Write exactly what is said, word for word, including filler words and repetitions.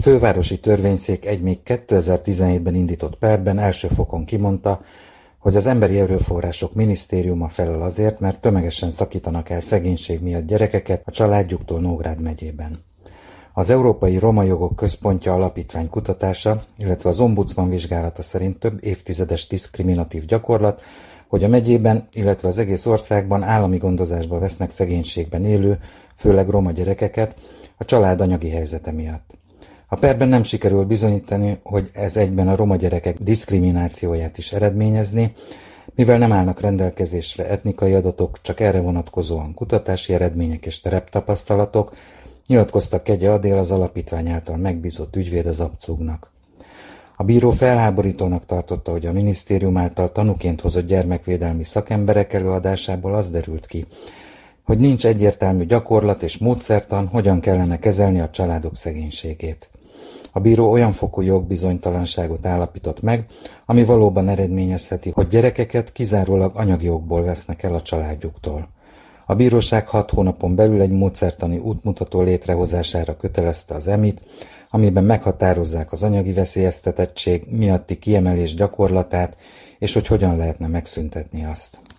fővárosi törvényszék egy még kétezer-tizenhétben indított perben első fokon kimondta, hogy az Emberi Erőforrások Minisztériuma felel azért, mert tömegesen szakítanak el szegénység miatt gyerekeket a családjuktól Nógrád megyében. Az Európai Roma Jogok Központja alapítvány kutatása, illetve az ombudsman vizsgálata szerint több évtizedes diszkriminatív gyakorlat, hogy a megyében, illetve az egész országban állami gondozásba vesznek szegénységben élő, főleg roma gyerekeket a család anyagi helyzete miatt. A perben nem sikerül bizonyítani, hogy ez egyben a roma gyerekek diszkriminációját is eredményezni, mivel nem állnak rendelkezésre etnikai adatok, csak erre vonatkozóan kutatási eredmények és tereptapasztalatok, nyilatkozta Kegye Adél, az alapítvány által megbízott ügyvéd az Abcugnak. A bíró felháborítónak tartotta, hogy a minisztérium által tanúként hozott gyermekvédelmi szakemberek előadásából az derült ki, hogy nincs egyértelmű gyakorlat és módszertan, hogyan kellene kezelni a családok szegénységét. A bíró olyan fokú jogbizonytalanságot állapított meg, ami valóban eredményezheti, hogy gyerekeket kizárólag anyagi okból vesznek el a családjuktól. A bíróság hat hónapon belül egy módszertani útmutató létrehozására kötelezte az emit, amiben meghatározzák az anyagi veszélyeztetettség miatti kiemelés gyakorlatát, és hogy hogyan lehetne megszüntetni azt.